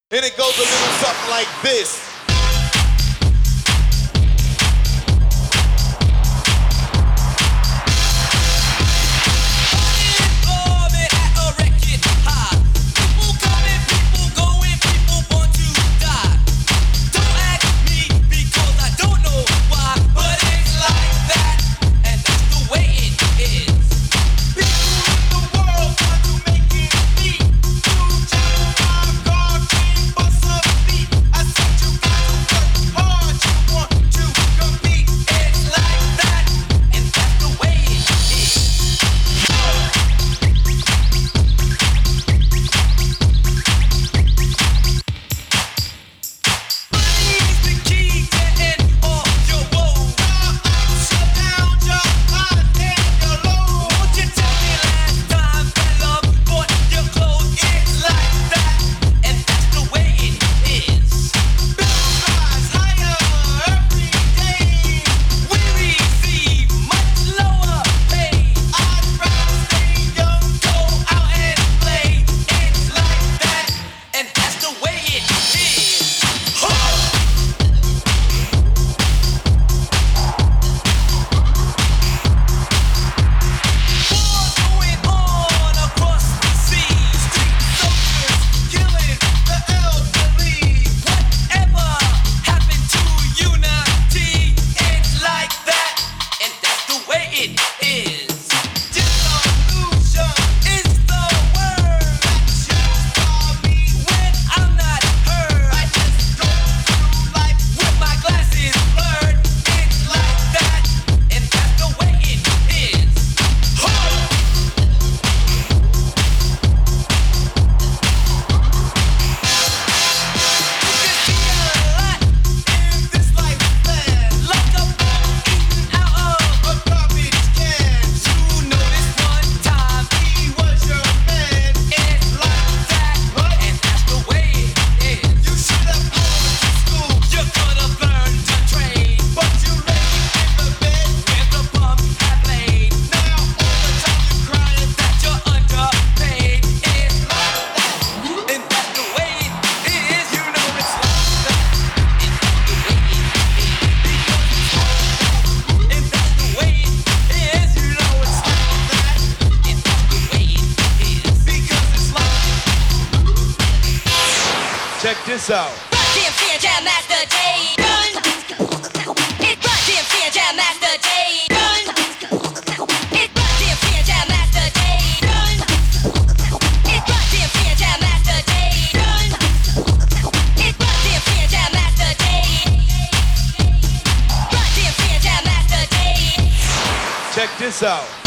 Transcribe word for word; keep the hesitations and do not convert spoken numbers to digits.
And it goes a little something like this. Check this out. Run-D M C and Jam Master Jay. Run. It's Run-D M C and Jam Master Jay. Run. It's Run-D M C and Jam Master Jay. Run. It's Run-D M C and Jam Master Jay. Run. It's Run-D M C and Jam Master Jay. Run-D M C and Jam Master Jay. Check this out.